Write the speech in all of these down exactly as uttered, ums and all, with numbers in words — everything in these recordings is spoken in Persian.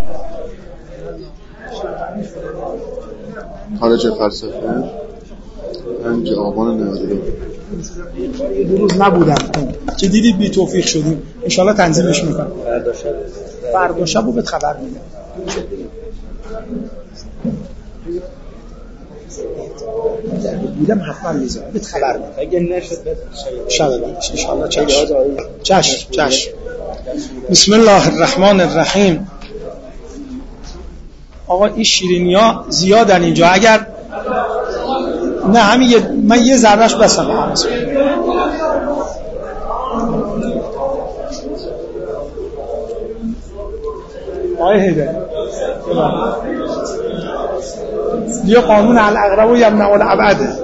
خارج فلسفه پنج آبان نود و دو. دو روز نبودم که دیدید بی توفیق شدیم. انشالله تنظیمش میکنم. فردا شب فردا شب رو بهت خبر میدم. بودم حتما میذارم بهت خبر میدم. اگه نشد شب بعدش انشالله. چشم چشم چشم. بسم الله الرحمن الرحیم. آقا این شیرینی‌ها زیادن اینجا. اگر نه همین یه... من یه ذرهش بسم الله. آقای هیدری یه قانون الاقرب و یمنع الابعد.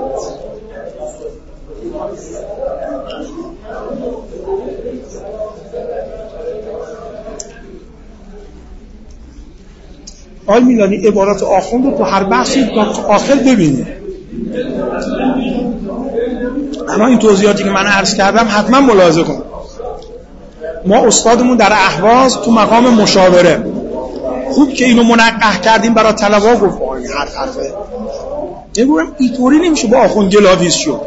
آقای میلانی عبارات آخوند رو تو هر بحثی تا آخر ببینید. اما این توضیحاتی که من عرض کردم حتما ملاحظه کن. ما استادمون در اهواز تو مقام مشاوره خوب که اینو منقح کردیم برای طلبا گفت آقای هر حرفه نگورم اینطوری نمیشه با آخوند گلاویز شد.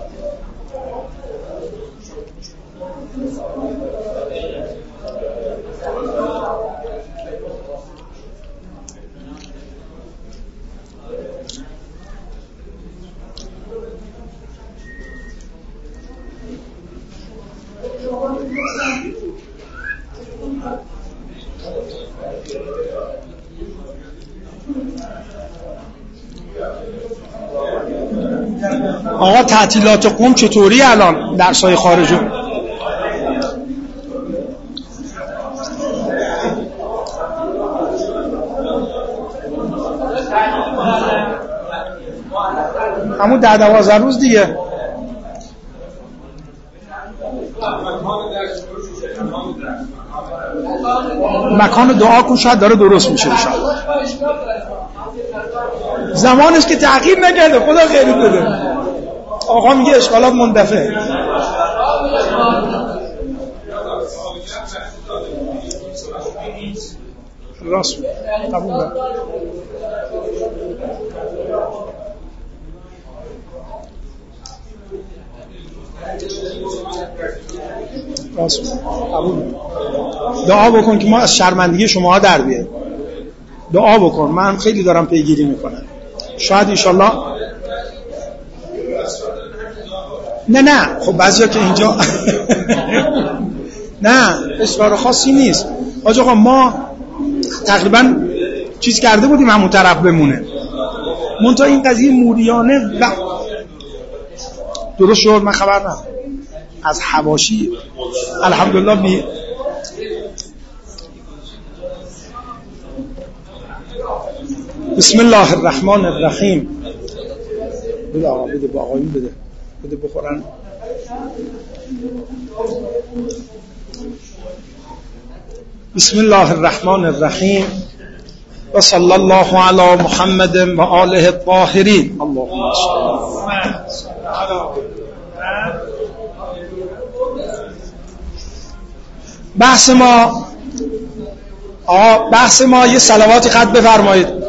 آقا تعطیلات قم چطوری الان درسای خارجو؟ همون ده دوازده روز دیگه. مکان دعا کن شاید داره درست میشه انشاءالله. زمانش که تأخیر نکرده خدا خیلی بده. آقا میگه اشکالات مندفع. راست قبول دارم. راست قبول دارم. دعا بکن که ما از شرمندگی شما در بیاییم. دعا بکن. من خیلی دارم پیگیری میکنم. شاید انشالله. نه نه خب بعضیا که اینجا نه اصرار خاصی نیست. آج آقا ما تقریبا چیز کرده بودیم همون طرف بمونه. منتها این قضیه موریانه و درست شد. من خبر ندارم از حواشی الحمدلله بی بسم الله الرحمن الرحیم. بده آقا بده با آقایون بده بده بخورن. بسم الله الرحمن الرحیم و صلی الله علی محمد و آله الطاهرین. اللهم صل. بحث ما آقا بحث ما یه صلواتی خط بفرمایید.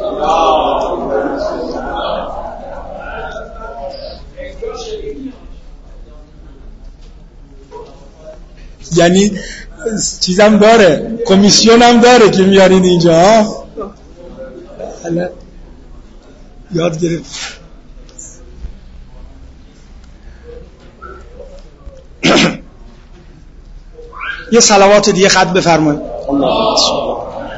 یعنی چیزم داره کمیسیون هم داره که میارین اینجا ها. حالا یاد گرفت. یه صلوات دیگه خط بفرمایید. اللهم صل.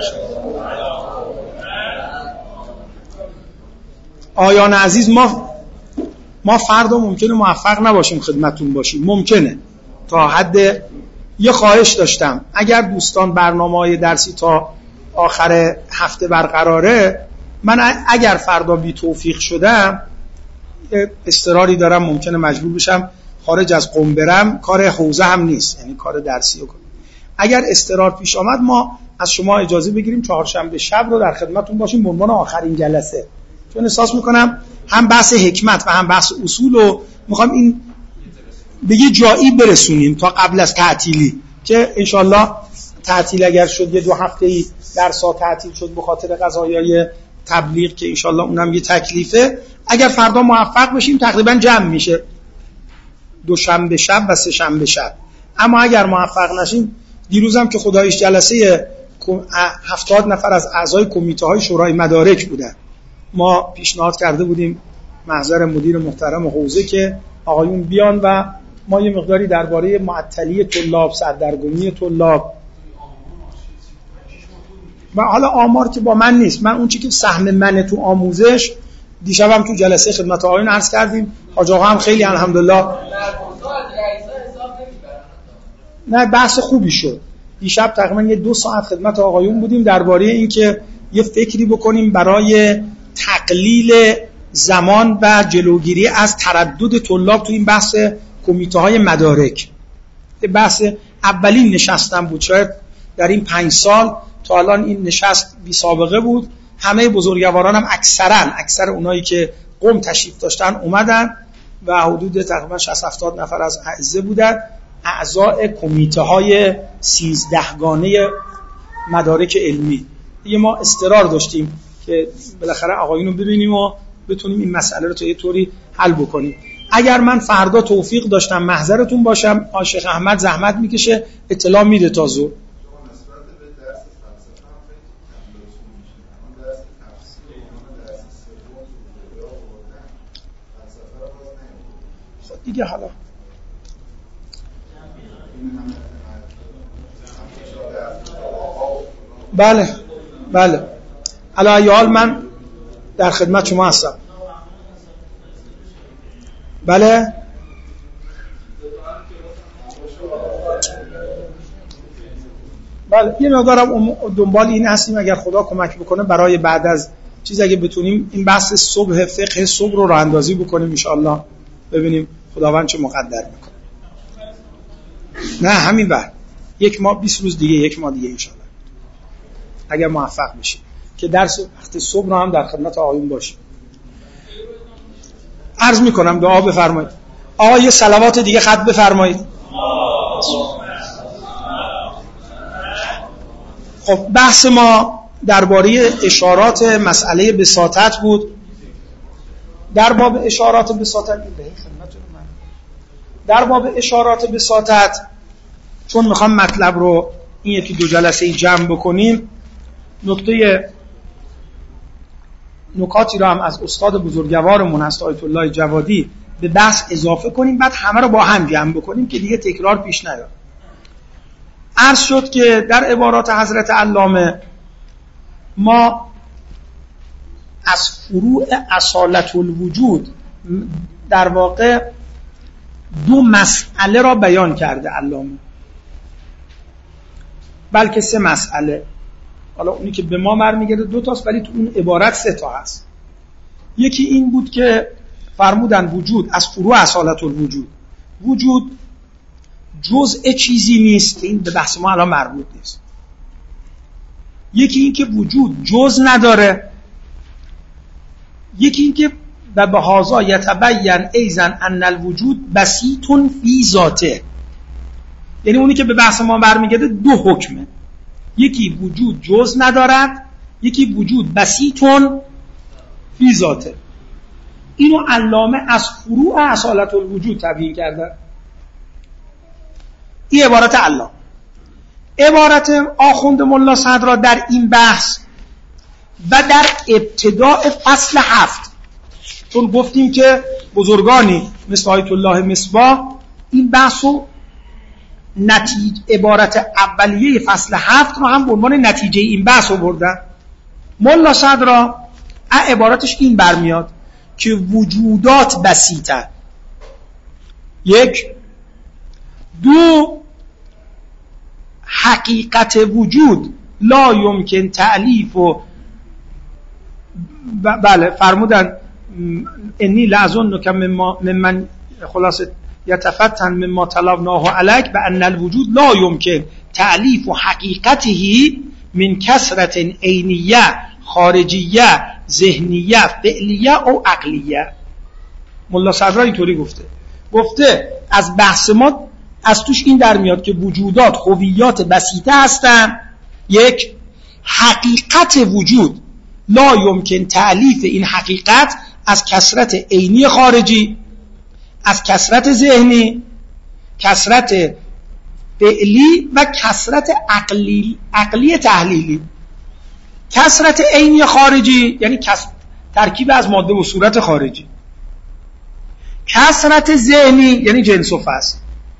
آیان عزیز ما ما فردا ممکنه موفق نباشیم خدمتون باشیم. ممکنه تا حد یه خواهش داشتم اگر دوستان برنامه‌های درسی تا آخر هفته برقراره، من اگر فردا بی توفیق شدم اضطراری دارم ممکنه مجبور بشم خارج از قم برم. کار حوزه هم نیست، یعنی کار درسی رو کنم. اگر اضطرار پیش آمد ما از شما اجازه بگیریم چهارشنبه شب رو در خدمتون باشیم به عنوان آخرین جلسه، چون احساس میکنم هم بحث حکمت و هم بحث اصول رو میخوام این به یه جایی برسونیم تا قبل از تعطیلی که انشالله تعطیل اگر شد یه دو هفته‌ای درس‌ها تعطیل شد به خاطر قضایای تبلیغ که انشالله اونم یه تکلیفه. اگر فردا موفق بشیم تقریبا جمع میشه دوشنبه شب و سه شنبه شب. اما اگر موفق نشیم، دیروزم که خداییش جلسه هفتاد نفر از اعضای کمیته های شورای مدارک بودن، ما پیشنهاد کرده بودیم محضر مدیر محترم حوزه که آقایون بیان و ما یه مقداری درباره معطلی طلاب، سردرگمی طلاب و حالا آمار که با من نیست، من اون چی که سهم منه تو آموزش، دیشبم تو جلسه خدمت آقایون عرض کردیم، حاج آقا هم خیلی الحمدلله نه بحث خوبی شد. دیشب تقریبا یه دو ساعت خدمت آقایون بودیم درباره این که یه فکری بکنیم برای تقلیل زمان و جلوگیری از تردد طلاب تو این بحث کمیته های مدارک. بحث اولین نشستم بود شاید در این پنج سال، تا الان این نشست بی سابقه بود. همه بزرگواران هم اکثرا اکثر اونایی که قم تشریف داشتن اومدن و حدود تقریبا شصت هفتاد نفر از اعضا بودن، اعضای کمیته های سیزدهگانه مدارک علمی. دیگه ما اصرار داشتیم که بالاخره آقایونو ببینیم و بتونیم این مسئله رو تا یه طوری حل بکنیم. اگر من فردا توفیق داشتم محضرتون باشم، شیخ احمد زحمت میکشه اطلاع میده تا ظهر. دیگه حالا بله بله علی حال من در خدمت شما هستم. بله بله یه مقدارم دنبال این هستیم اگر خدا کمک بکنه برای بعد از چیز اگه بتونیم این بحث صبح فقه صبح رو راه اندازی بکنیم ان شاء الله، ببینیم خداوند چه مقدر میکنه. نه همین بعد یک ماه بیست روز دیگه، یک ماه دیگه ان شاء الله اگر موفق بشیم که درس وقت صبح رو هم در خدمت آقایون باشیم. عرض میکنم دعا بفرمایید. آقا یه صلوات دیگه خط بفرمایید. خب بحث ما درباره اشارات مسئله بساطت بود. در باب اشارات بساطت در باب اشارات بساطت چون میخوام مطلب رو این یکی دو جلسه جمع بکنیم، نکته نکاتی رو هم از استاد بزرگوارمون هست آیت الله جوادی به بحث اضافه کنیم، بعد همه رو با هم جمع بکنیم که دیگه تکرار پیش نیاد. عرض شد که در عبارات حضرت علامه ما از فروع اصالت الوجود در واقع دو مسئله را بیان کرده علامه، بلکه سه مسئله. حالا اونی که به ما برمیگرده دو تاست ولی تو اون عبارت سه تا هست. یکی این بود که فرمودن وجود از فروع اصالت الوجود، وجود جزء چیزی نیست، این به بحث ما الان مربوط نیست. یکی این که وجود جزء نداره، یکی این که و به هذا یتبین ایضا ان الوجود بسیط فی ذاته، یعنی اونی که به بحث ما برمیگرده دو حکمه، یکی وجود جزء ندارد، یکی وجود بسیط فی ذاته. اینو علامه از فروع اصالت الوجود تبیین کرده. این عبارت علامه. عبارت آخوند ملا صدرا در این بحث و در ابتداء فصل هفت، چون گفتیم که بزرگانی مثل آیت الله مصباح این بحثو نتیجه عبارت اولیه فصل هفت رو هم به عنوان نتیجه این بحث رو بردن. ملا صدرا عبارتش این برمیاد که وجودات بسیطه، یک. دو، حقیقت وجود لا یمکن تعلیف و بله فرمودن انی لازن که ممن خلاصه یتفتن مما طلبناه علیک و ان الوجود لا یمکن تعلیف و حقیقته من کثرت عینیه خارجیه ذهنیه فعلیه او عقلیه. ملا صدرا اینطوری گفته گفته از بحث ما از توش این در میاد که وجودات هویات بسیطه هستن. یک، حقیقت وجود لا یمکن تألیف این حقیقت از کثرت عینی خارجی، از کثرت ذهنی، کثرت فعلی و کثرت عقلی عقلی تحلیلی. کثرت عینی خارجی یعنی کس... ترکیب از ماده و صورت خارجی. کثرت ذهنی یعنی جنس و فصل.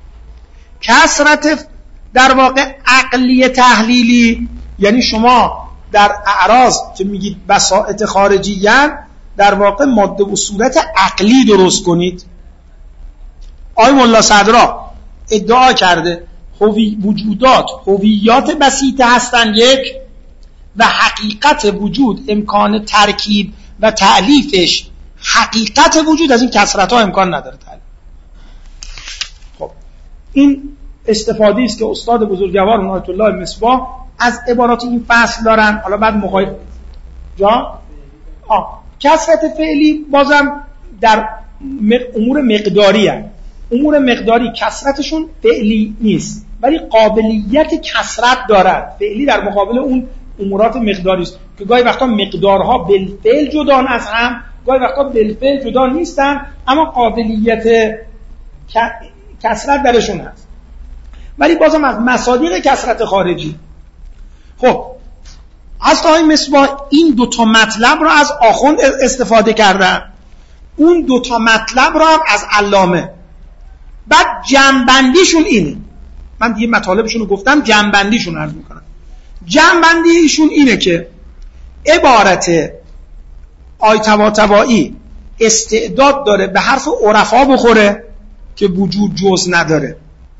کثرت در واقع عقلی تحلیلی یعنی شما در اعراض که میگید بساطت خارجیان در واقع ماده و صورت عقلی درست کنید. آقای ملا صدرا ادعا کرده هوی وجودات هویات بسیطه هستند یک، و حقیقت وجود امکان ترکیب و تألیفش حقیقت وجود از این کثرت ها امکان نداره تألیف. خب این استفاده است که استاد بزرگوار عنایت الله مصباح از عبارات این فصل دارن. حالا بعد مقایسه جا آه کثرت فعلی بازم در امور مقداری هست. امور مقداری کثرتشون فعلی نیست ولی قابلیت کثرت دارد. فعلی در مقابل اون امورات مقداری است که گاهی وقتا مقدارها بالفعل جدا از هم، گاهی وقتا بالفعل جدا نیستن اما قابلیت کثرت درشون هست. ولی بازم از مصادیق کثرت خارجی. خب از آقای مصباح این دوتا مطلب رو از آخوند استفاده کردن، اون دوتا مطلب رو هم از علامه. بعد جمع‌بندیشون اینه، من دیگه مطالبشون رو گفتم، جمع‌بندیشون عرض میکنم. جمع‌بندیشون اینه که عبارت آی طباطبایی استعداد داره به حرف عرفا بخوره که وجود جز نداره،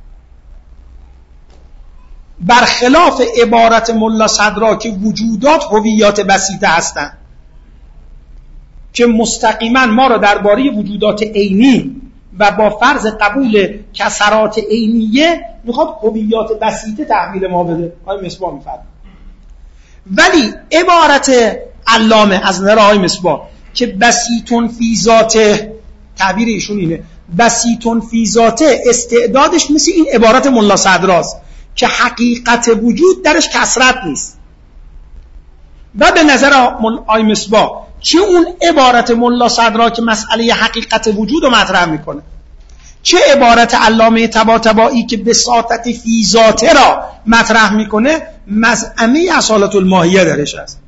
برخلاف عبارت ملا صدرا که وجودات هویات بسیطه هستند که مستقیما ما را درباره وجودات عینی و با فرض قبول کثرات عینیه میخواد هویات بسیطه تحویل ما بده. آقای مصباح میفرماید. ولی عبارت علامه از نظر آقای مصباح که بسیطون فی ذاته، تعبیر ایشون اینه، بسیطون فی ذاته استعدادش مثل این عبارت ملا صدراست که حقیقت وجود درش کثرت نیست. و به نظر آقای مصباح چه اون عبارت ملا صدرا که مسئله حقیقت وجود رو مطرح میکنه، چه عبارت علامه طباطبایی که بساطت فی ذاته را مطرح میکنه، مزعمه اصالت الماهیه درش هست.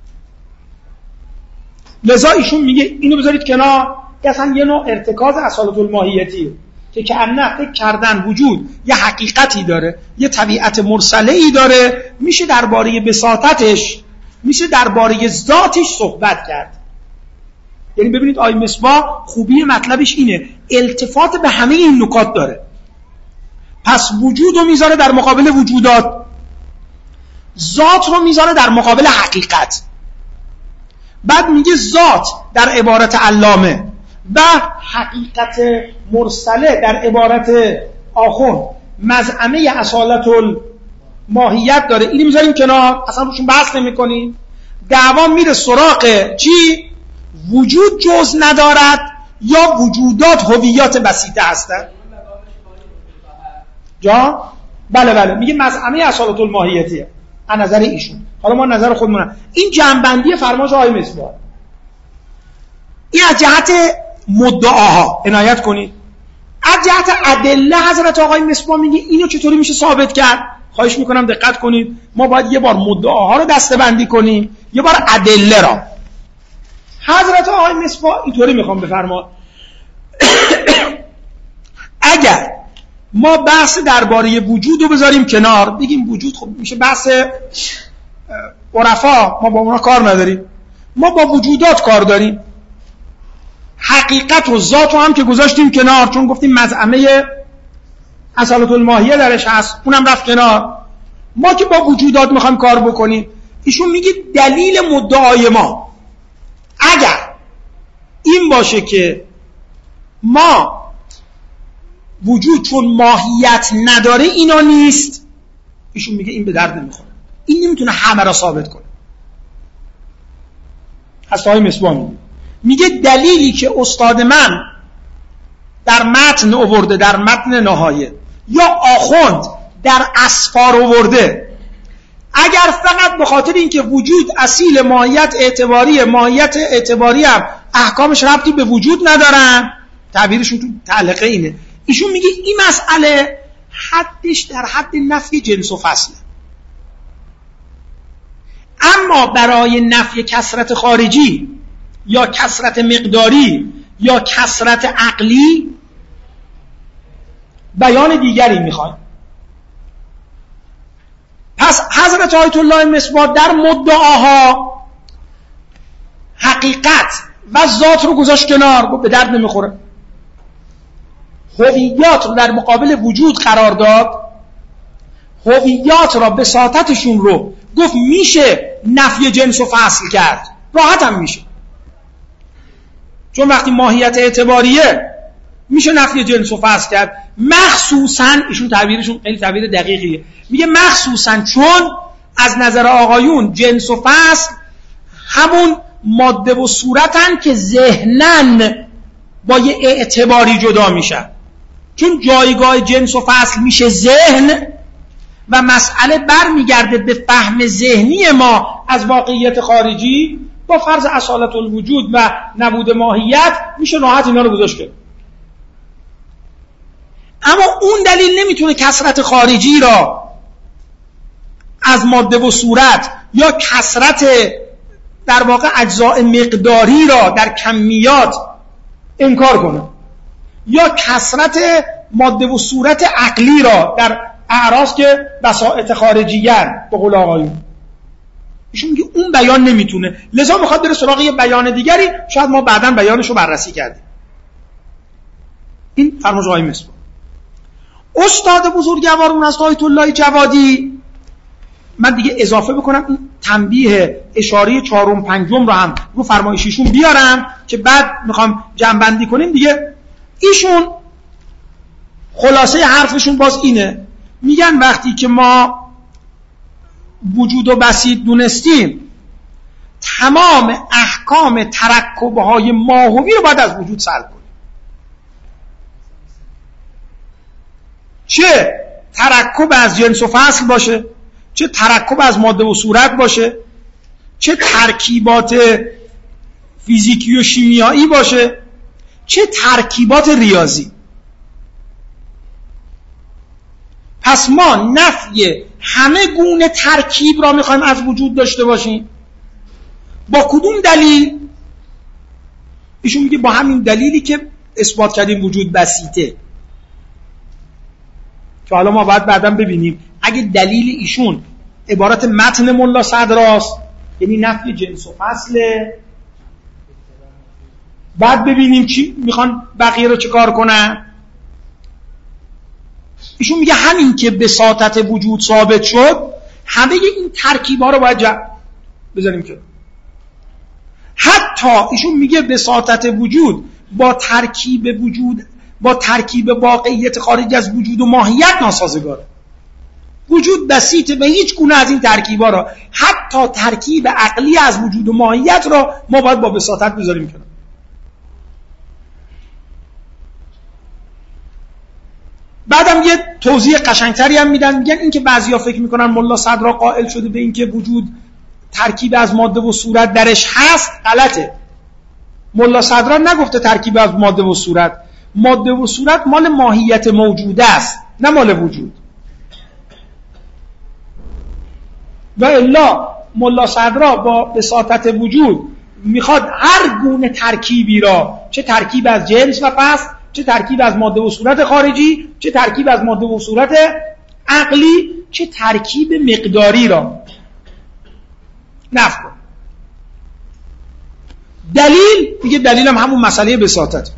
لذا ایشون میگه اینو بذارید کنار، که اصلا یه نوع ارتکاز اصالت الماهیتیه که که انه فکر کردن وجود یه حقیقتی داره، یه طبیعت مرسله‌ای داره، میشه درباره بساطتش، میشه درباره ذاتش صحبت کرد. یعنی ببینید آقای مصباح خوبی مطلبش اینه، التفات به همه این نکات داره. پس وجود رو میذاره در مقابل وجودات، ذات رو میذاره در مقابل حقیقت. بعد میگه ذات در عبارت علامه و حقیقت مرسله در عبارت آخوند مزعمه اصالت الماهیت داره. اینو میذاریم کنار، اصلا روشون بحث نمی کنیم. دعوا میره سراغ چی؟ وجود جز ندارد یا وجودات هویات بسیطه هستند. جا؟ بله بله میگه مزعمه اصالت الماهیتیه از نظر ایشون. حالا ما نظر خودمون، این جنبندی فرمایش آقای مصباح. این از جهت مدعاها عنایت کنید. از جهت ادله حضرت آقای مصباح میگه اینو چطوری میشه ثابت کرد. خواهش میکنم دقت کنید، ما باید یه بار مدعاها رو دسته‌بندی کنیم، یه بار ادله را. حضرت آقای مصباح اینطوری میخوام بفرما اگر ما بحث درباره وجود رو بذاریم کنار، بگیم وجود خب میشه بحث عرفا، ما با اونا کار نداریم، ما با وجودات کار داریم. حقیقت و ذات رو هم که گذاشتیم کنار چون گفتیم مزعمه اصالت الماهیه درش هست، اونم رفت کنار. ما که با وجودات میخوایم کار بکنیم، ایشون میگه دلیل مدعای ما اگر این باشه که ما وجود چون ماهیت نداره اینا نیست، ایشون میگه این به درد نمیخوره، این نمیتونه همه را ثابت کنه. از آقای مصباح میگه میگه دلیلی که استاد من در متن آورده، در متن نهایه، یا آخوند در اسفار آورده، اگر فقط به خاطر اینکه وجود اصیل ماهیت اعتباری، ماهیت اعتباری هم احکامش ربطی به وجود ندارن، تعبیرشون تو تعلقه اینه، ایشون میگه این مسئله حدش در حد نفی جنس و فصله. اما برای نفی کثرت خارجی یا کثرت مقداری یا کثرت عقلی بیان دیگری میخوایم. پس حضرت آیت الله مصباح در مدعاها حقیقت و ذات رو گذاشت کنار، به درد نمیخوره. هویات رو در مقابل وجود قرار داد، هویات را بساطتشون رو گفت میشه نفی جنس و فصل کرد، راحت هم میشه، چون وقتی ماهیت اعتباریه میشه نفی جنس و فصل کرد. مخصوصا ایشون تعبیرشون خیلی تعبیر دقیقیه، میگه مخصوصا چون از نظر آقایون جنس و فصل همون ماده و صورتن که ذهنن با یه اعتباری جدا میشن، چون جایگاه جنس و فصل میشه ذهن و مسئله برمیگرده به فهم ذهنی ما از واقعیت خارجی، با فرض اصالت الوجود و نبود ماهیت میشه راحت اینا رو گذاشت. اما اون دلیل نمیتونه کثرت خارجی را از ماده و صورت یا کثرت در واقع اجزاء مقداری را در کمیات انکار کنه، یا کثرت ماده و صورت عقلی را در اعراض که بساطت خارجیان به قول آقایون. ایشون میگه اون بیان نمیتونه، لذا میخواد بره سراغ یه بیان دیگری، شاید ما بعداً بیانشو بررسی کردیم. این فرمایش آقای مصباح. استاد بزرگوارمون از آیت الله جوادی، من دیگه اضافه بکنم این تنبیه اشاره چهارم پنجم رو هم رو فرمایشیشون بیارم که بعد میخوام جمع‌بندی کنیم دیگه. ایشون خلاصه حرفشون باز اینه، میگن وقتی که ما وجود و بسیط دونستیم، تمام احکام ترکب‌های ماهوی رو باید از وجود سلب کنیم، چه ترکب از جنس و فصل باشه، چه ترکب از ماده و صورت باشه، چه ترکیبات فیزیکی و شیمیایی باشه، چه ترکیبات ریاضی. پس ما نفی همه گونه ترکیب را میخوایم از وجود داشته باشیم. با کدوم دلیل؟ ایشون میگه با همین دلیلی که اثبات کردیم وجود بسیطه، که حالا ما باید بعداً ببینیم اگه دلیل ایشون عبارت متن ملا صدراست، یعنی نفی جنس و فصله، بعد ببینیم چی میخوان بقیه رو چه کار کنن. ایشون میگه همین که بساطت وجود ثابت شد، همه این ترکیب‌ها رو باید جمع بذاریم که حتی ایشون میگه بساطت وجود با ترکیب وجود با ترکیب واقعیت خارج از وجود و ماهیت ناسازگاره. وجود بسیطه و هیچ گونه از این ترکیب‌ها را، حتی ترکیب عقلی از وجود و ماهیت را ما باید با بساطت بذاریم کنار. بعدم یه توضیح قشنگتری هم میدن، میگن این که بعضیا فکر میکنن ملا صدرا قائل شده به این که وجود ترکیب از ماده و صورت درش هست، غلطه. ملا صدرا نگفته ترکیب از ماده و صورت، ماده و صورت مال ماهیت موجوده است، نه مال وجود. و الا ملا صدرا با بساطت وجود میخواد هر گونه ترکیبی را، چه ترکیب از جنس و فصل، چه ترکیب از ماده و صورت خارجی، چه ترکیب از ماده و صورت عقلی، چه ترکیب مقداری را نفی کن. دلیل دیگه، دلیل هم همون مسئله بساطت.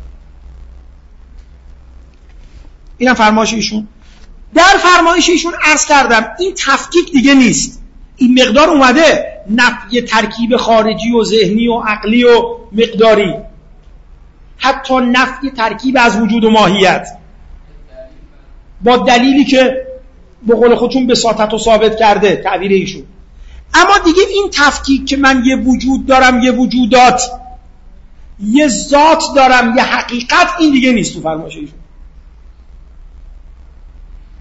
اینم فرمایش ایشون. در فرمایش ایشون عرض کردم این تفکیک دیگه نیست، این مقدار اومده نفی ترکیب خارجی و ذهنی و عقلی و مقداری، حتی نفی ترکیب از وجود و ماهیت، با دلیلی که به قول خودشون بساطت و ثابت کرده تعبیر ایشون. اما دیگه این تفکیک که من یه وجود دارم، یه وجودات، یه ذات دارم، یه حقیقت، این دیگه نیست تو فرمایش ایشون.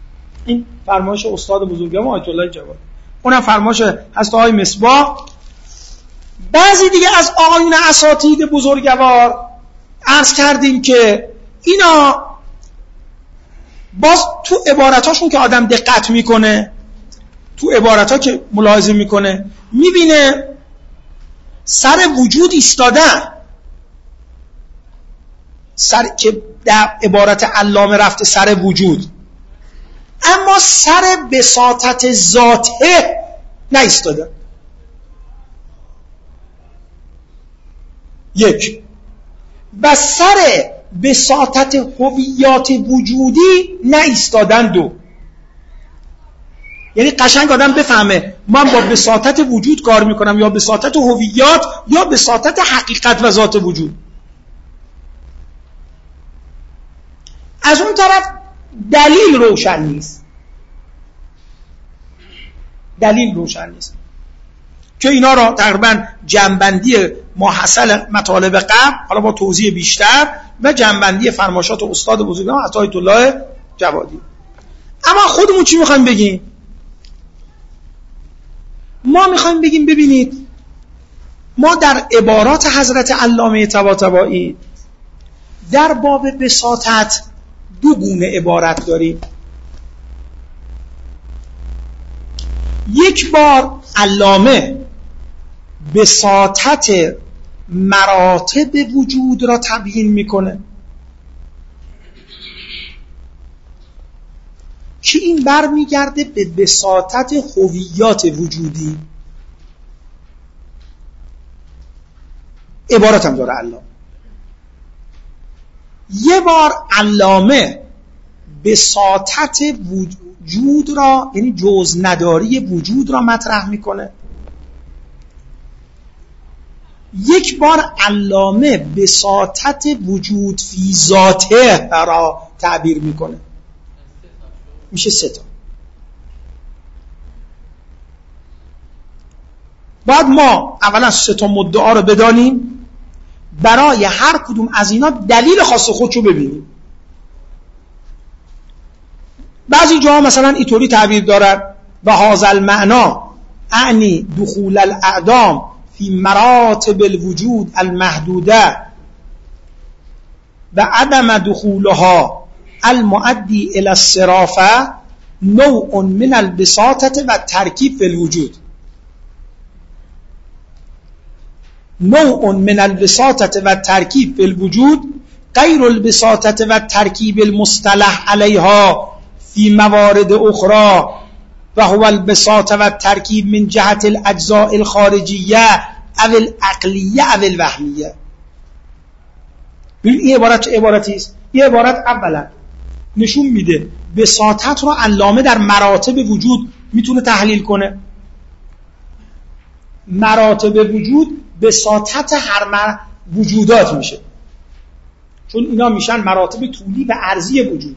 این فرمایش استاد بزرگم آیت الله جواد، اونم فرمایش هست آقای مصباح. بعضی دیگه از آقایون اساتید بزرگوار عرض کردیم که اینا باز تو عبارتاشون که آدم دقت میکنه، تو عبارتها که ملاحظه میکنه میبینه سر وجود ایستادن، سر که در عبارت علامه رفته سر وجود، اما سر بساطت ذاته نایستادن. یک. و سر بساطت هویات وجودی نایستادن. دو. یعنی قشنگ آدم بفهمه من با بساطت وجود کار میکنم یا بساطت هویات یا بساطت حقیقت و ذات وجود. از اون طرف دلیل روشن نیست، دلیل روشن نیست که اینا را تقریبا جنبندی ماحصل مطالب قبل، حالا با توضیح بیشتر و جنبندی فرمایشات استاد بزرگم آیت الله جوادی. اما خودمون چی میخوایم بگیم؟ ما میخوایم بگیم ببینید ما در عبارات حضرت علامه طباطبایی در باب بساطت دو گونه عبارت داریم. یک بار علامه بساطت مراتب وجود را تبیین میکنه که این بر میگرده به بساطت هویات وجودی. عبارت هم داره علامه. یه بار علامه بساطت وجود را، یعنی جز نداری وجود را مطرح میکنه. یک بار علامه بساطت وجود فی ذاته را تعبیر میکنه. میشه سه تا. بعد ما اولا سه تا مدعا رو بدانیم، برای هر کدوم از اینا دلیل خاص خودشو ببینیم. بعضی جاها مثلا اینطوری تعبیر دارد و هذا المعنى اعنی دخول الاعدام فی مراتب الوجود المحدوده و عدم دخولها المؤدی الى الصرافه نوع من البساطه و ترکیب فی الوجود. نوع من البساطه و ترکیب فی الوجود غیر البساطه و ترکیب المصطلح علیها فی موارد اخرى و هو البساطه و ترکیب من جهت الاجزاء الخارجیه او العقلیه او الوهمیه. این عبارت چه عبارتی است؟ این عبارت اولا نشون میده بساطت رو علامه در مراتب وجود میتونه تحلیل کنه. مراتب وجود بساطت هر مر... وجودات میشه، چون اینا میشن مراتب طولی و عرضی وجود.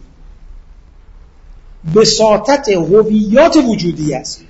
بساطت هویات وجودی است.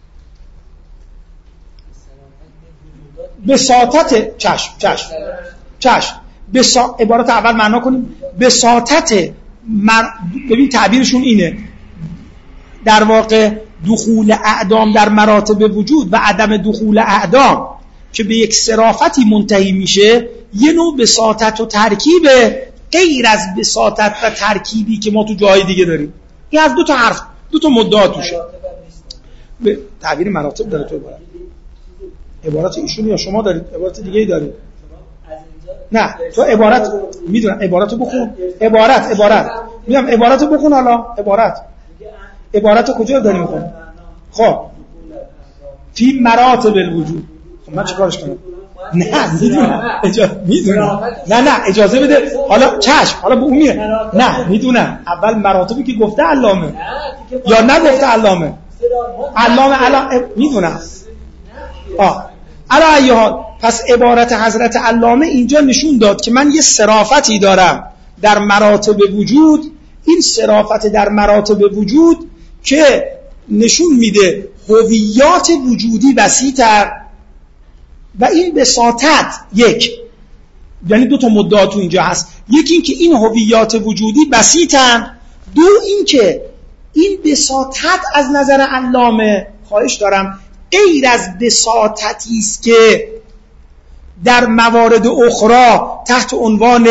بساطت چشم چشم چشم بسا... عبارت اول معنا کنیم. بساطت مر... ببین تعبیرشون اینه در واقع دخول اعدام در مراتب وجود و عدم دخول اعدام که به یک صرافتی منتهی میشه، یه نوع بساطت و ترکیب غیر از بساطت و ترکیبی که ما تو جای دیگه داریم. این از دو تا حرف، دو تا مدعا توشه. به تعبیر مراتب داره تو عبارت. عبارت ایشون یا شما دارید عبارت دیگه ای دارید؟ نه تو عبارت میدونم عبارتو بخون. عبارت عبارت میگم عبارتو بخون. حالا عبارت عبارتو کجا داری میخونی؟ خب فی مراتب الوجود. خب من چیکارش کنم؟ نه میدونم اجازه میدونم نه نه اجازه بده. حالا چشم حالا به اون میره. نه میدونم اول مراتبی که گفته علامه یا نگفته علامه. علامه علامه میدونم. آه علا ای حال پس عبارت حضرت علامه اینجا نشون داد که من یه صرافتی دارم در مراتب وجود. این صرافت در مراتب وجود که نشون میده هویات وجودی وسیع‌تر و این بساطت یک، یعنی دو تا مدعا تو اینجا هست. یکی این که این هویات وجودی بسیطن، دو این که این بساطت از نظر علامه، خواهش دارم، غیر از بساطتی است که در موارد اخرى تحت عنوان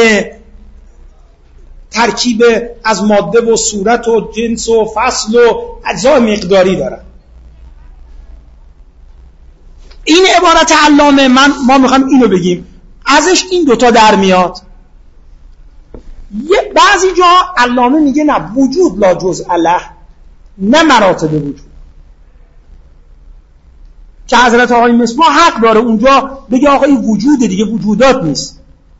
ترکیب از ماده و صورت و جنس و فصل و اجزای مقداری دارن. این عبارت علامه من ما میخوایم اینو بگیم، ازش این دوتا در میاد. یه بعضی جا علامه میگه نه وجود لا جزء له، نه مراتب وجود، که حضرت آقای مصباح حق داره اونجا بگه آقا این وجود دیگه وجودات نیست.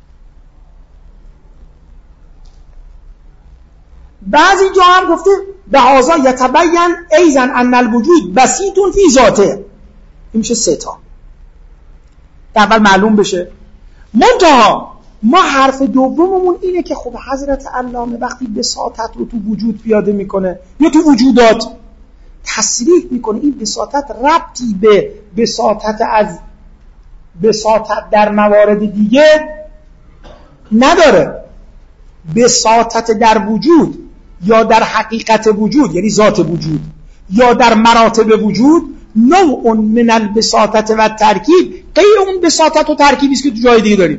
بعضی جا هم گفته به هذا یتبین ایضا ان الوجود بسیط فی ذاته، این میشه سه تا. اول معلوم بشه. منتها ما حرف دوممون اینه که خب حضرت علامه وقتی بساطت رو تو وجود پیاده میکنه یا تو وجودات تصریح میکنه، این بساطت ربطی به بساطت از بساطت در موارد دیگه نداره. بساطت در وجود یا در حقیقت وجود یعنی ذات وجود یا در مراتب وجود نوع من البساطت و ترکیب غیر اون بساطت و ترکیبی است که تو جای دیگه داریم.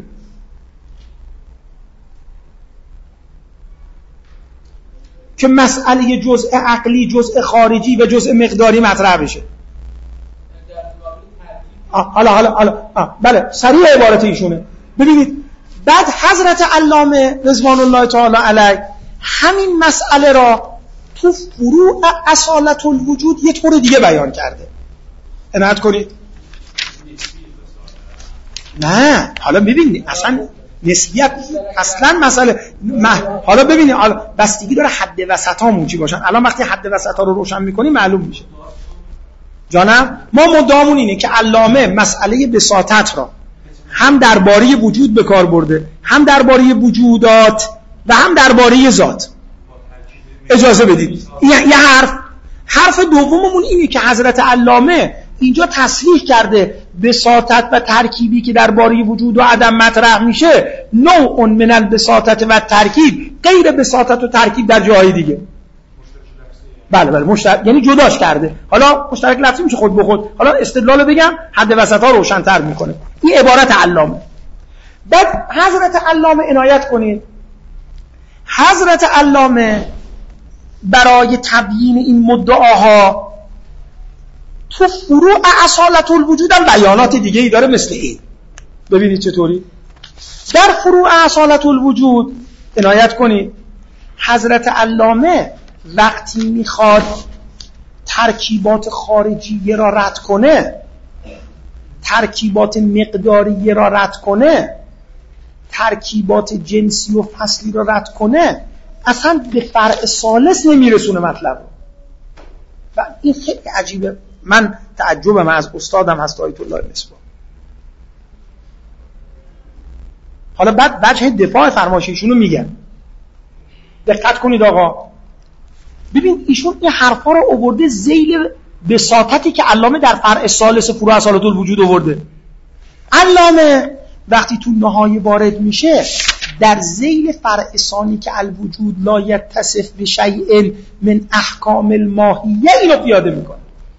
که مسئله جزء عقلی، جزء خارجی و جزء مقداری مطرح بشه. حالا حالا حالا بله سریع عبارت ایشونه. ببینید بعد حضرت علامه رضوان الله تعالی علیه همین مسئله را تو فروع اصالت الوجود یه طور دیگه بیان کرده. عنایت کنید. نه حالا ببینید اصلا نسبیت اصلا مسئله مح... حالا ببینید حالا بستگی داره حد وسطامون چی باشن. الان وقتی حد وسطا رو روشن میکنیم معلوم میشه. جانم ما مدعامون اینه که علامه مسئله بساطت را هم درباره وجود به کار برده، هم درباره وجودات و هم درباره ذات. اجازه بدید یه حرف حرف دوممون اینه که حضرت علامه اینجا تصریح کرده بساطت و ترکیبی که درباره وجود و عدم مطرح میشه نوع من البساطت و ترکیب غیر بساطت و ترکیب در جاهای دیگه. بله بله مشترک یعنی جداش کرده. حالا مشترک لفظی میشه خود به خود. حالا استدلال بگم حد وسطا روشن‌تر میکنه. این عبارت علامه. بعد حضرت علامه عنایت کنید. حضرت علامه برای تبیین این مدعاها تو فروع اصالت الوجود هم بیانات دیگه ای داره مثل این. ببینید چطوری در فروع اصالت الوجود عنایت کنید. حضرت علامه وقتی میخواد ترکیبات خارجیه را رد کنه، ترکیبات مقداریه را رد کنه، ترکیبات جنسی و فصلی را رد کنه، اصلا به فرع ثالث نمیرسونه مطلب رو. و این خیلی عجیبه. من تعجبم از استادم هست آیت الله مصباح. حالا بعد وجه دفاع فرمایششون رو میگن. دقت کنید آقا. ببین ایشون این حرفا رو آورده ذیل بساطتی که علامه در فرع ثالث فروع اصالت الوجود آورده. علامه وقتی تو نهایه وارد میشه در ذیل فرع ثانی که الوجود لا یتصف بشیء من احکام الماهیه اینو پیاده میکنه.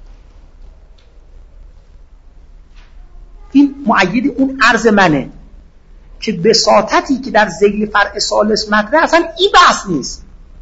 این مؤید اون عرض منه که بساطتی که در ذیل فرع ثالث مطرح اصلا این بحث نیست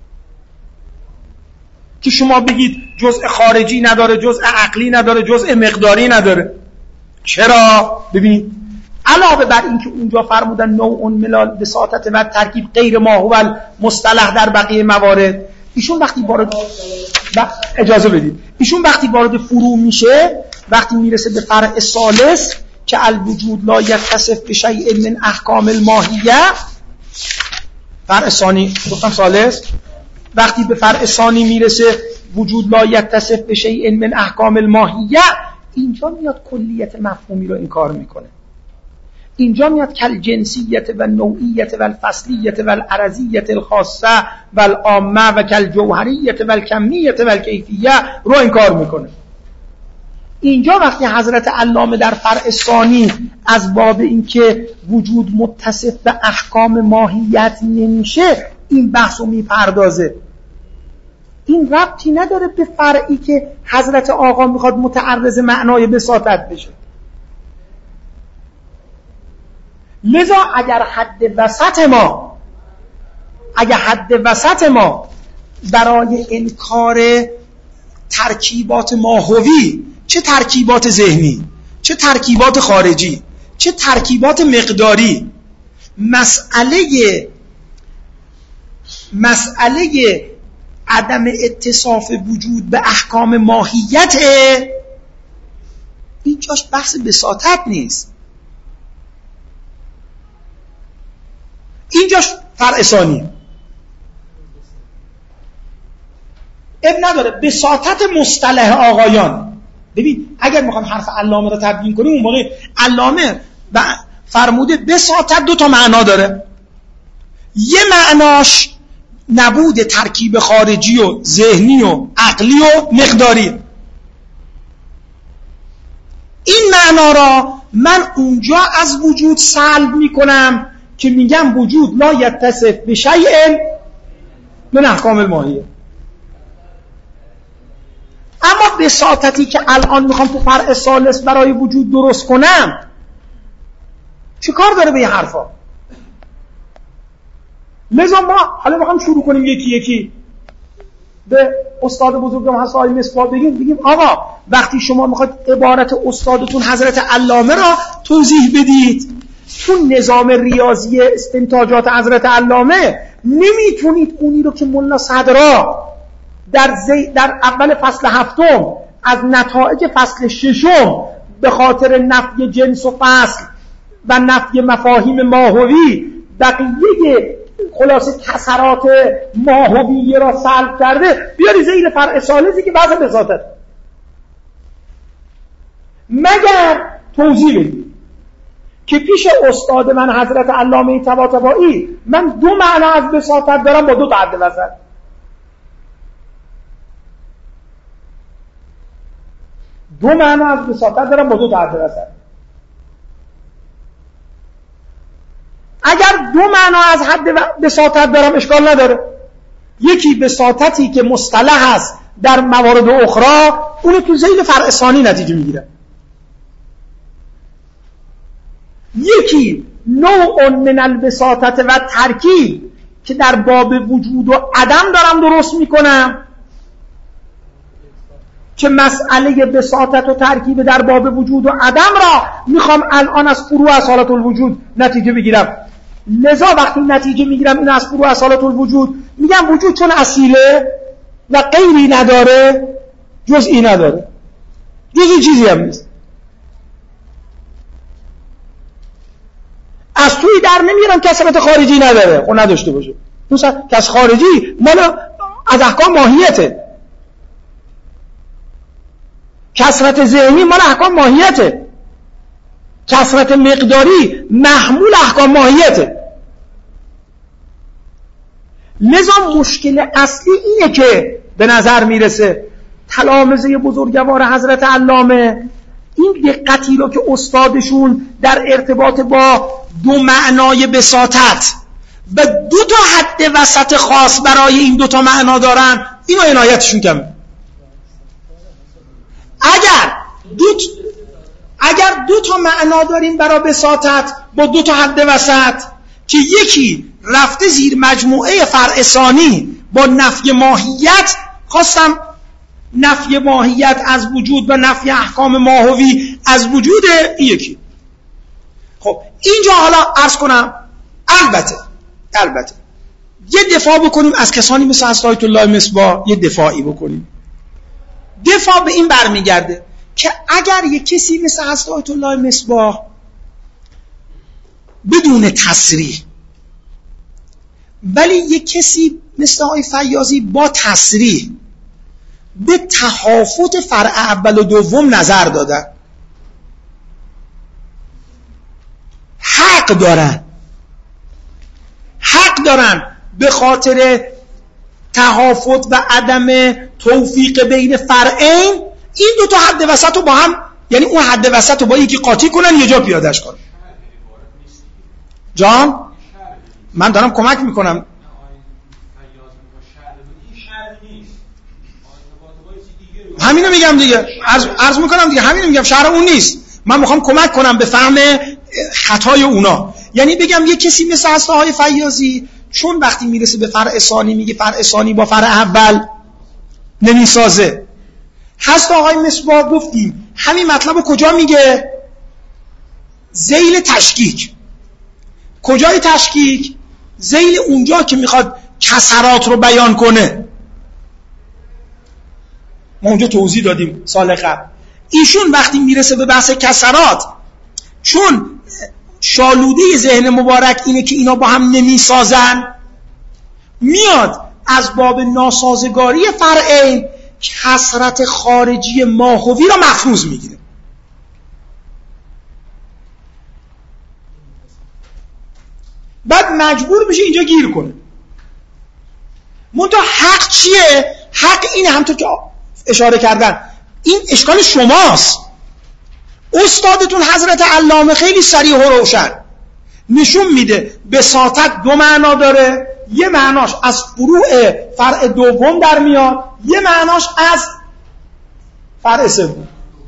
که شما بگید جزء خارجی نداره، جزء عقلی نداره، جزء مقداری نداره. چرا؟ ببینید علاوه بر این که اونجا فرمودن نوع ملال بساطت و ترکیب غیر ما هو مصطلح در بقیه موارد، ایشون وقتی وارد اجازه بدید ایشون وقتی وارد فروع میشه، وقتی میرسه به فرع ثالث که الوجود لا یتصف بشیء من احکام الماهیه، فرع ثانی گفتم ثالث، وقتی به فرع ثانی میرسه وجود لا یتصف بشیء من احکام الماهیه، اینجا میاد کلیت مفهومی رو انکار میکنه. اینجا میاد کل جنسیت و نوعیت و الفصلیت و العرضیت الخاصه و العامه و کل جوهریت و الکمیت و الکیفیه رو انکار میکنه. اینجا وقتی حضرت علامه در فرع ثانی از باب این که وجود متصف به احکام ماهیت نمیشه این بحث رو میپردازه. این ربطی نداره به فرعی که حضرت آقا میخواد متعرض معنای بساطت بشه. لذا اگر حد وسط ما اگر حد وسط ما برای انکار ترکیبات ماهوی، چه ترکیبات ذهنی، چه ترکیبات خارجی، چه ترکیبات مقداری، مسئله مسئله عدم اتصاف وجود به احکام ماهیت، اینجاش بحث بساطت نیست، اینجاش فرع ثانی. اب نداره بساطت مصطلح آقایان. ببین اگر میخوام حرف علامه رو تبیین کنیم، اون موقع علامه فرموده بساطت دو تا معنا داره. یه معناش نبود ترکیب خارجی و ذهنی و عقلی و مقداری. این معنا را من اونجا از وجود سلب میکنم که میگم وجود لا یتصف بشیء من احکام الماهیه. اما بساطتی که الان میخوام تو فرع ثالث برای وجود درست کنم، چه کار داره به این حرفا؟ لذا ما حالا میخوام شروع کنیم یکی یکی به استاد بزرگم حضرت آقای مصباح بگیم بگیم آقا وقتی شما میخواید عبارت استادتون حضرت علامه را توضیح بدید، تو نظام ریاضی استنتاجات حضرت علامه نمیتونید اونی رو که ملا صدرا در, زی... در اول فصل هفتم از نتایج فصل ششم به خاطر نفی جنس و فصل و نفی مفاهیم ماهوی بقیه خلاصه کسرات ماهویه را سلب کرده بیاری زیر فرع ثالثی که بحث بساطت، مگر توضیح بدید که پیش استاد من حضرت علامه طباطبایی من دو معنا از بساطت دارم با دو تا حد وسط. دو معنا از بساطت دارم با دو تا حد وسط. اگر دو معنا از حد بساطت دارم اشکال نداره. یکی بساطتی که مصطلح است در موارد اخرى، اونو تو ذیل فرع ثانی نتیجه میگیره. یکی نوع من البساطت و ترکیب که در باب وجود و عدم دارم درست میکنم، که مسئله بساطت و ترکیب در باب وجود و عدم را میخوام الان از فروع اصالت الوجود نتیجه بگیرم. لذا وقتی نتیجه میگیرم این از فروع اصالت الوجود میگم وجود چون اصیله و غیری نداره، جزئی نداره، جزئی چیزی هم نیست. از توی در نمیرم کسرت خارجی نداره، خب نداشته باشه. مثلا کس خارجی مال از احکام ماهیته، کسرت ذهنی مال احکام ماهیته، کسرت مقداری محمول احکام ماهیته. لذا مشکل اصلی اینه که به نظر میرسه تلامذه بزرگوار حضرت علامه این دقتی رو که استادشون در ارتباط با دو معنای بساطت و دو تا حد وسط خاص برای این دو تا معنا دارن، اینو عنایتشون کمه. اگر دو اگر دو تا معنا داریم برای بساطت با دو تا حد وسط که یکی رفته زیر مجموعه فرع ثانی با نفی ماهیت، خواستم نفی ماهیت از وجود و نفی احکام ماهوی از وجود این یکی. خب اینجا حالا عرض کنم البته البته یه دفاع بکنیم از کسانی مثل حضرت آیت الله مصباح، یه دفاعی بکنیم. دفاع به این برمیگرده که اگر یک کسی مثل حضرت آیت الله مصباح بدون تصریح، ولی یک کسی مثل آقای فیاضی با تصریح به تهافت فرع اول و دوم نظر دادن، حق دارن حق دارن به خاطر تهافت و عدم توفیق بین فرعین این دو تا حد وسط رو با هم، یعنی اون حد وسط رو با یکی قاطی کنن یه جا پیادش کنن. جان من دارم کمک میکنم. همینو میگم دیگه، عرض, عرض میکنم دیگه، همینو میگم، شرح اون نیست. من میخوام کمک کنم به فهم خطای اونا. یعنی بگم یه کسی مثل هست آقای فیاضی چون وقتی میرسه به فرع ثانی میگه فرع ثانی با فرع اول نمیسازه. هست آقای مصباح گفتیم همین مطلب رو کجا میگه؟ ذیل تشکیک. کجای تشکیک؟ ذیل اونجا که میخواد کسرات رو بیان کنه. ما اونجا توضیح دادیم سال قبل. ایشون وقتی میرسه به بحث کسرات، چون شالوده ذهن مبارک اینه که اینا با هم نمیسازن، میاد از باب ناسازگاری فرعین کسرت خارجی ماهوی را مفروض میگیره. بعد مجبور میشه اینجا گیر کنه. منتها حق چیه؟ حق اینه، همونطور که اشاره کردن، این اشکال شماست. استادتون حضرت علامه خیلی صریح و روشن نشون میده بساطت دو معنا داره، یه معناش از فروع فرع دوم در میاد، یه معناش از فرع سوم.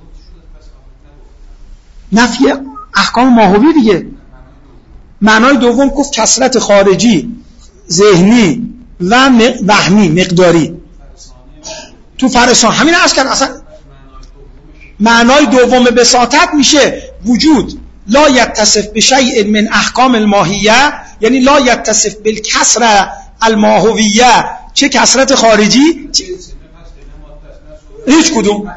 نفی احکام ماهوی دیگه. معنای دوم گفت کسرت خارجی ذهنی و وهمی مقداری تو فرع ثانی. همین عرض کردم. اصلا معنای دوم بساطت میشه وجود لا یتصف بشیء من احکام الماهیه، یعنی لا یتصف بالکسره الماهویه، چه کسرت خارجی چه... هیچ کدوم.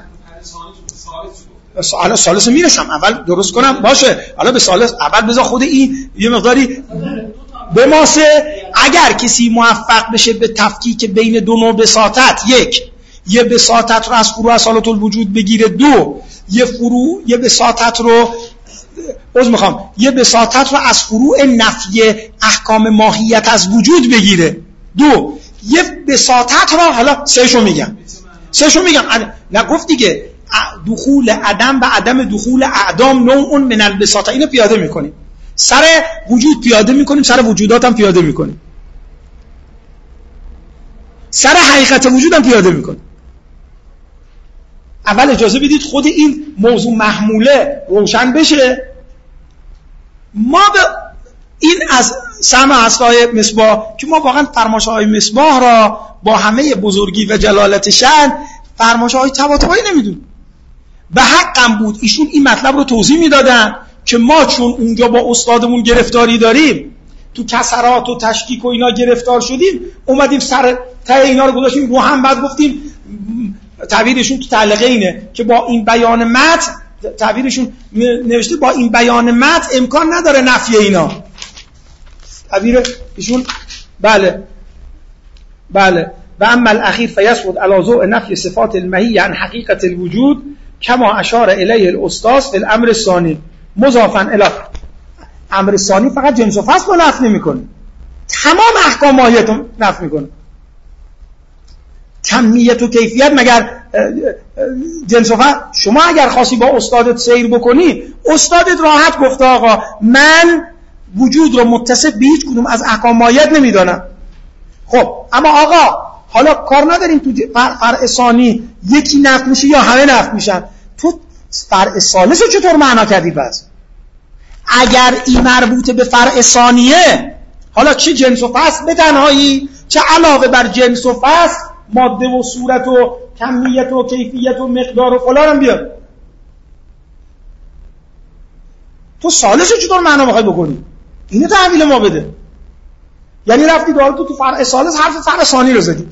حالا ثالث میرسم، اول درست کنم باشه. حالا به ثالث اول بذار خود این یه مقداری به ماسه. اگر کسی موفق بشه به تفکیک بین دو نوع بساطت، یک یه بساطت رو از فروع اصالت الوجود بگیره، دو یه فروع یه بساطت رو از میخوام یه بساطت رو از فروع نفی احکام ماهیت از وجود بگیره، دو یه بساطت رو، حالا سهشو میگم سهشو میگم نگفت دیگه، دخول عدم و عدم دخول اعدام نوع من البساطه، اینو پیاده میکنیم، سر وجود پیاده میکنیم، سر وجودات هم پیاده میکنیم، سر حقیقت وجود هم پیاده میکنیم. اول اجازه بدید خود این موضوع محموله روشن بشه. ما به این از سمع اصلای مصباح که ما واقعا فرماشهای مصباح را با همه بزرگی و جلالت شأن فرماشهای طباطبایی نمیدونیم. به حقم بود ایشون این مطلب رو توضیح میدادن که ما چون اونجا با استادمون گرفتاری داریم، تو کسرات و تشکیک و اینا گرفتار شدیم، اومدیم سر ته اینا رو گذاشتیم رو هم. بعد گفتیم تعبیرشون تو تعلیقه اینه که با این بیان متن، تعبیرشون نوشته با این بیان متن امکان نداره نفی اینا. تعبیر ایشون بله بله و اما الاخیر فیسقط علی ضوء نفی صفات المحی عن حقیقت الوجود کما اشار الیه الاستاذ فی الامر الثانی مضافا الی. امر ثانی فقط جنس و فصل رو نفی نمیکنه، تمام احکام ماهیت رو نفی میکنه. کمیت و کیفیت مگر جنس و فصل؟ شما اگر خواستی با استادت سیر بکنی، استادت راحت گفته آقا من وجود رو متصف به هیچ کدوم از احکام ماهیت نمیدانم. خب اما آقا حالا کار نداریم تو فرع ثانی یکی نفی میشه یا همه نفی میشن، تو فرع ثالث رو چطور معنا کردی؟ پس اگر این مربوط به فرع ثانیه، حالا چه جنس و فصل به تنهایی، چه علاوه بر جنس و فصل ماده و صورت و کمیت و کیفیت و مقدار و فلان هم بیاد، تو ثالث رو چطور معنا میخوای بکنی؟ اینه تحویل ما بده. یعنی رفتی داره تو تو فرع ثالث حرف فرع ثانی رو زدی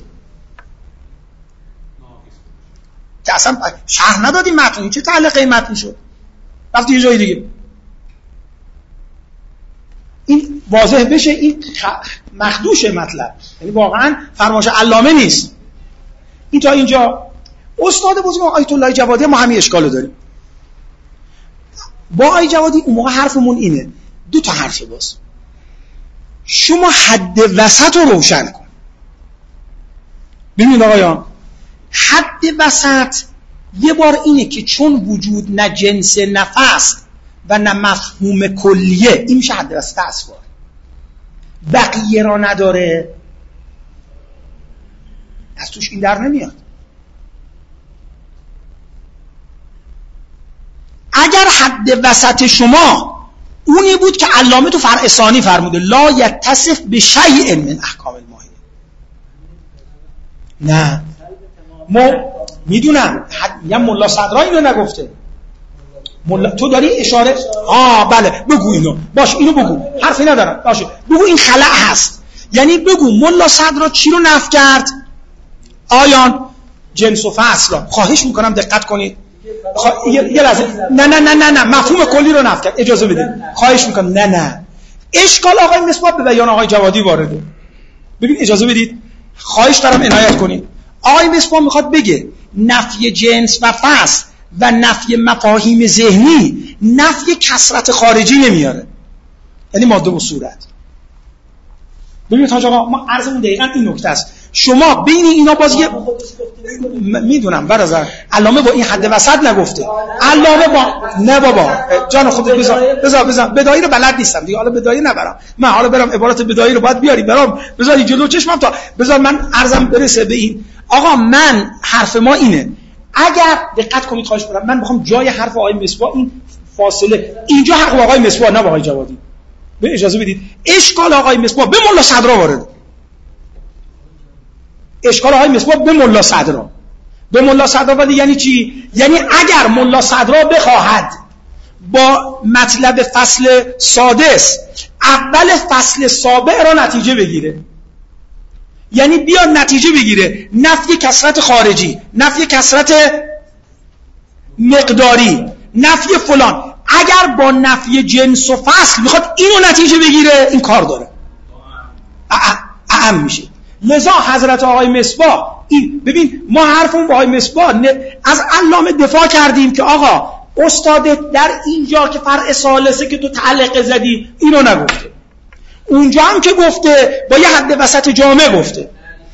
که اصلا شرح ندادی متن، چه تعلیقه متن شد، رفتی یه جای دیگه. این واضح بشه، این مخدوش مطلب، یعنی واقعا فرمایش علامه نیست. این تا اینجا استاد بزرگ آیت الله جوادی ما همین اشکالو داریم. با آیت جوادی اون موقع حرفمون اینه، دو تا حرف باز، شما حد وسط رو روشن کن. ببینید آقایان، حد وسط یه بار اینه که چون وجود نه جنس نفس و نه مفهوم کلیه، این میشه حد وسط اسوار، بقیه را نداره، از توش این در نمیاد. اگر حد وسط شما اونی بود که علامه تو فرع ثانی فرموده لا یتصف بشیء من احکام الماهیه. نه ما میدونم میگم ملا صدرا اینو نگفته. ملا تو داری اشاره آه بله بگو اینو باش اینو بگو حرفی ندارم باشه بگو این خلأ هست. یعنی بگو ملا صدرا چی رو نفی کرد؟ آیان جنس و فصل. خواهش میکنم دقت کنید. خوا... یه, یه لحظه نه نه نه نه نه مفهوم کلی رو نفی کرد. اجازه بدید خواهش میکنم. نه نه اشکال آقای مصباح به بیان آقای جوادی وارده. ببین اجازه بدید خواهش دارم عنایت کنید. آقای مصباح میخواد بگه نفی جنس و فصل و نفی مفاهیم ذهنی نفی کثرت خارجی نمیاره، یعنی ماده و صورت. ببینید حاج آقا ما عرضمون دقیقاً این نکته است. شما بین اینا باز یه م... میدونم برادر علامه با این حد وسط نگفته. علامه با نه بابا جان خودت بذار بذار بذار بدایی رو بلد نیستم دیگه. حالا بدایی نبرم من، حالا برام عبارت بدایی رو باید بیاری برام بذاری جلو چشمم تا بذار من عرضم برسه به این. آقا من حرف ما اینه، اگر دقت کنید خواهش می‌کنم من می‌خوام جای حرف آقای مصباح این فاصله اینجا حرف آقای مصباح نه آقای جوادی. به اجازه بدید اشکال آقای مصباح به ملا صدرا وارد. اشکال آقای مصباح به ملا صدرا به ملا صدرا وارد یعنی چی؟ یعنی اگر ملا صدرا بخواهد با مطلب فصل سادس اول فصل سابع را نتیجه بگیره، یعنی بیاد نتیجه بگیره نفی کثرت خارجی، نفی کثرت مقداری، نفی فلان، اگر با نفی جنس و فصل میخواد اینو نتیجه بگیره این کار داره اعم میشه. لذا حضرت آقای مصباح این ببین ما حرفمون با آقای مصباح از علامه دفاع کردیم که آقا استاد در اینجا که فرع ثالثه که تو تعلق زدی اینو نگفته، اونجا هم که گفته با یه حد وسط جامع گفته.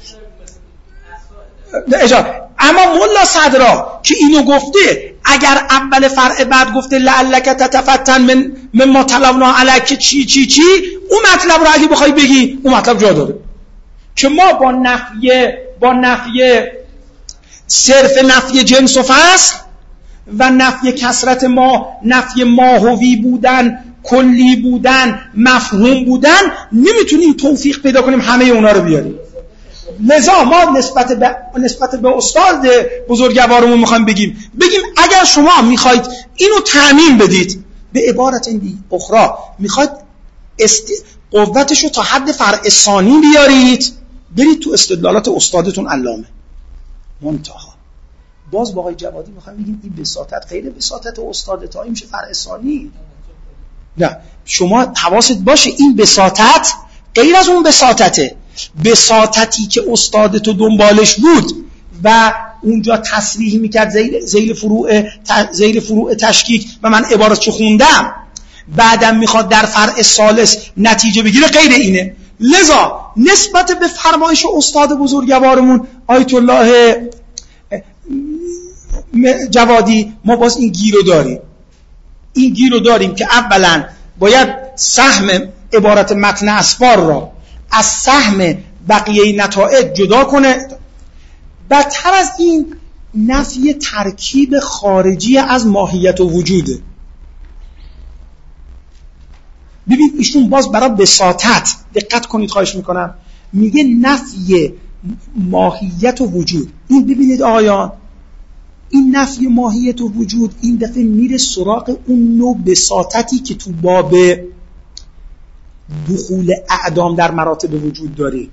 اما ملا صدرا که اینو گفته اگر اول فرع بعد گفته لعلک تتفتن من مما طلبنا علیک چی چی چی اون مطلب رو اگه بخوای بگی اون مطلب جا داره که ما با نفی با نفی صرف نفی جنس و فصل و نفی کثرت ما، نفی ماهوی بودن، کلی بودن، مفهوم بودن نمیتونیم توفیق پیدا کنیم همه اونا رو بیاریم. لذا ما نسبت به نسبت به استاد بزرگوارمون میخوایم بگیم بگیم اگر شما میخواید اینو تأمین بدید به عبارت اخرى میخواید است... قوتشو تا حد فرع ثانی بیارید برید تو استدلالات استادتون علامه. منتها باز با آقای جوادی میخوایم بگیم این بساطت غیر بساطت استادت این میشه فرع ثانی. نه شما حواست باشه این بساطت غیر از اون بساطته. بساطتی که استادتو دنبالش بود و اونجا تصریح میکرد ذیل فروع ذیل فروع تشکیک و من عبارتشو خوندم بعدم میخواد در فرع ثالث نتیجه بگیره غیر اینه. لذا نسبت به فرمایش استاد بزرگوارمون آیت الله جوادی ما باز این گیرو داریم این گیرو داریم که اولا باید سهم عبارت متن اسفار را از سهم بقیه نتایج جدا کنه. بدتر از این نفی ترکیب خارجی از ماهیت و وجوده. ببین ایشون باز برای بساطت دقت کنید خواهش میکنم میگه نفی ماهیت و وجود. این ببینید آقایان این نفی ماهیت و وجود این دفعه میره سراغ اون نوع بساطتی که تو باب دخول اعدام در مراتب وجود داری.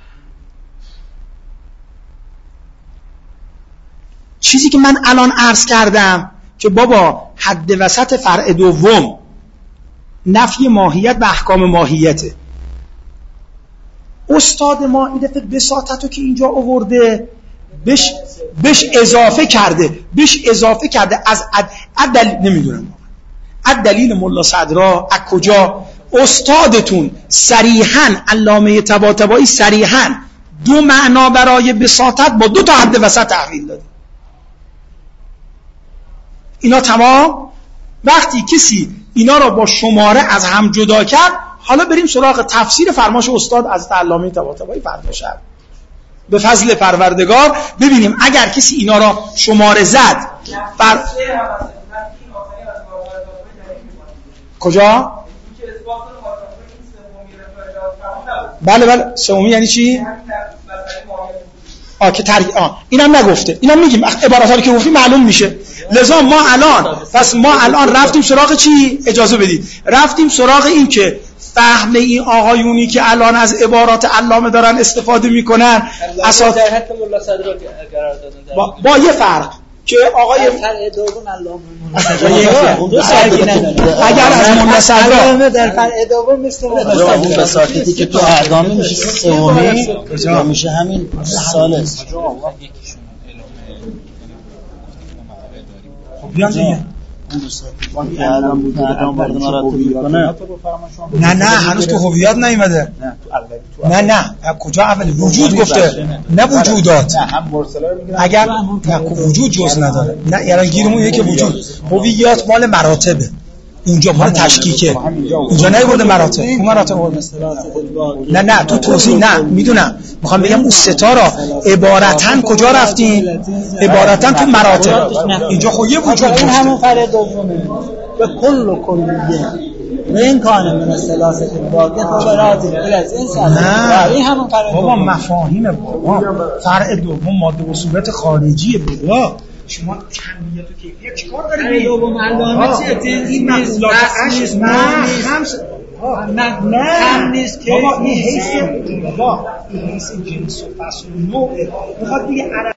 چیزی که من الان عرض کردم که بابا حد وسط فرع دوم نفی ماهیت و احکام ماهیته. استاد ما این دفعه بساطتو که اینجا آورده بهش بهش اضافه کرده بهش اضافه کرده از عدل نمیدونم عد دلیل ملا صدرا از کجا استادتون صریحاً علامه طباطبایی صریحاً دو معنا برای بساطت با دو تا حد وسط تحویل داده. اینا تمام. وقتی کسی اینا را با شماره از هم جدا کرد حالا بریم سراغ تفسیر فرماش استاد از علامه طباطبایی فرماشه به فضل پروردگار ببینیم اگر کسی اینا را شماره زد فر... کجا؟ بله بله سومی یعنی چی؟ آ که ترک آ اینم نگفته. اینا میگیم عبارات‌ها رو که گفتی معلوم میشه. لذا ما الان پس ما الان رفتیم سراغ چی؟ اجازه بدید. رفتیم سراغ این که فهم این آقایونی که الان از عبارات علامه دارن استفاده میکنن اساس در حد ملا صدر قرار دادن با, با یه فرق که آقای فرع دوم علامه اگر از ملا صدر در فرع دوم مثل اون بساطتی که تو اعدامه میشه سومی یا میشه همین سال بیان دیگه نه نه هنوز تو هویت نیومده. نه نه کجا اولی وجود گفته نه وجودات. اگر نه وجود جز نداره. نه یعنی گیرمون اینه که وجود هویت مال مراتبه. اونجا مال تشکیکه. اینجا نیورده مراتب. اون مراتب نه نه تو توضیح نه میدونم. میخوام بگم اون ستا را عبارتاً کجا رفتین؟ عبارتاً تو مراتب. اینجا خب یه وجود این همون فرع دومه. به کل و کلیه. این کانه من الثلاثه الواقع خبرات الانسان. نه این همون فرع بابا مفاهیم بابا. فرع دوم ماده و صورت خارجیه بابا. شما کمیت و کیفیت چیکار دارید؟ فرع دوم علامه چیه؟ این مطلب اش نه خمس نه نه نیست که این حیث بابا این حیث جنس و فصل و نوع میخواد دیگه